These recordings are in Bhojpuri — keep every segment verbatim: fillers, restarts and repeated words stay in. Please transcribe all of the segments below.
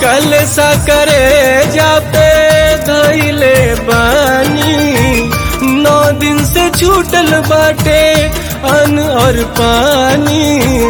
कलसा करे जापे धइले बानी, नौ दिन से छूटल बाटे अन्न और पानी।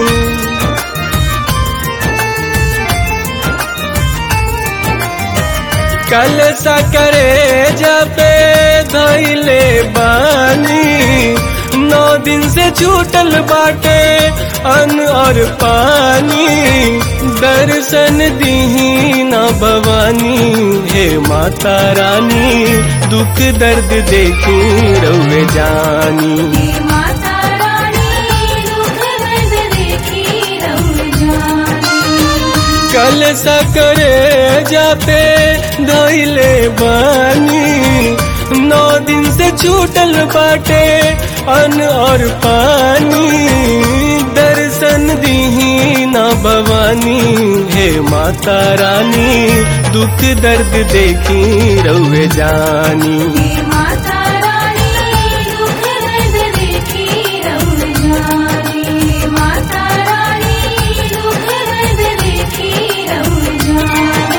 कलसा करे जापे धइले बानी, नौ दिन से छूटल बाटे अन्न और पानी। दर्शन दीही ना भवानी, हे माता रानी दुख दर्द देखी रउए जानी। हे माता रानी दुख दर्द देखी रउए जानी। कलसा करे जापे धइले बानी, नौ दिन से छूटल बाटे अन्न और पानी। दर्शन दीही ना भवानी, हे माता रानी दुख दर्द देखी रउए जानी। हे माता रानी दुख दर्द देखी रउए जानी। हे माता रानी दुख दर्द देखी रउए जानी।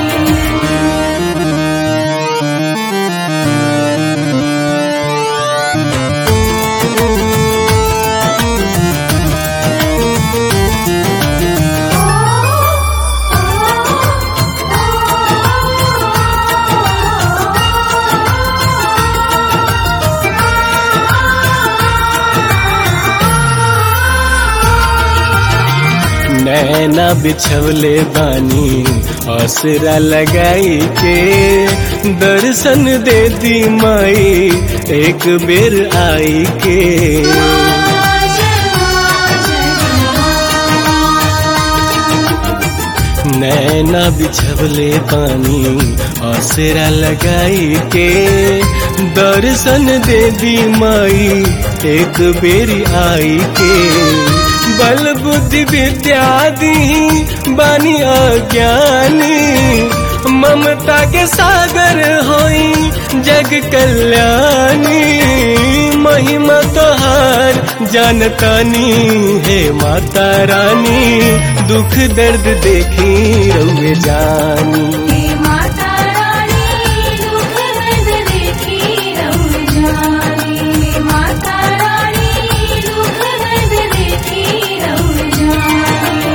नैना बिछवले बानी आसरा लगाई के, दर्शन दे दी माई एक बेर आई के। नैना बिछवले बानी आसरा लगाई के, दर्शन दे दी माई एक बेर आई के। बल बुद्धि विद्या दी बानी अज्ञानी, ममता के सागर होई जग कल्याणी। महिमा तोहार जानतानी, हे माता रानी दुख दर्द देखी रउए जानी। हे माता रानी दुख दर्द देखी रउए जानी। हे माता रानी दुख दर्द देखी रउए जानी।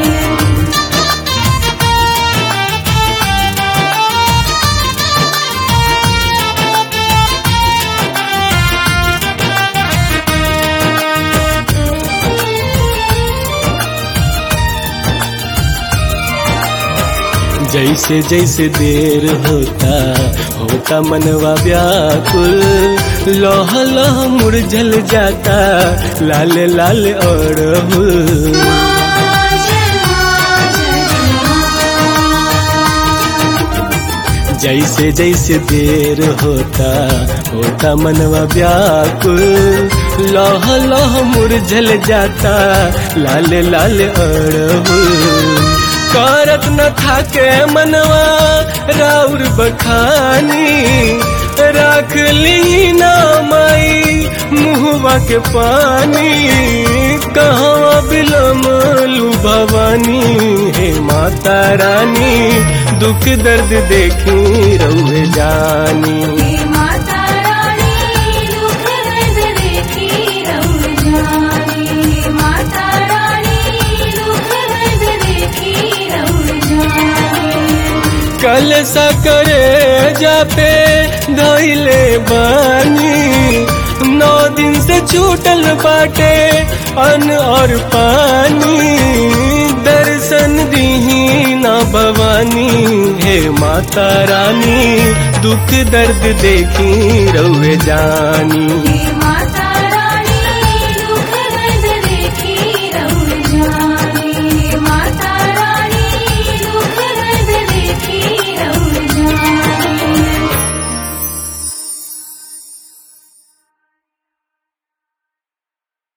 जैसे जैसे देर होता होता मनवा व्याकुल, लोह लोह मुरझल जाता लाल लाल अड़हुल। जैसे जैसे देर होता होता मनवा व्याकुल, लोह लोह मुरझल जाता लाल लाल अड़हुल। करत न थाके मनवा राउर बखानी, रख ली ना माई मुहवा के पानी। कहवा बिलम लू भवानी, हे माता रानी दुख दर्द देखी रउए जानी। हे माता रानी दुख दर्द देखी रउए जानी। हे माता रानी दुख दर्द देखी रउए जानी। कलसा करे जापे धइले बानी, नौ दिन से छूटल बाटे अन्न और पानी। दर्शन दीही ना भवानी, हे माता रानी दुख दर्द देखी रउए जानी। हे माता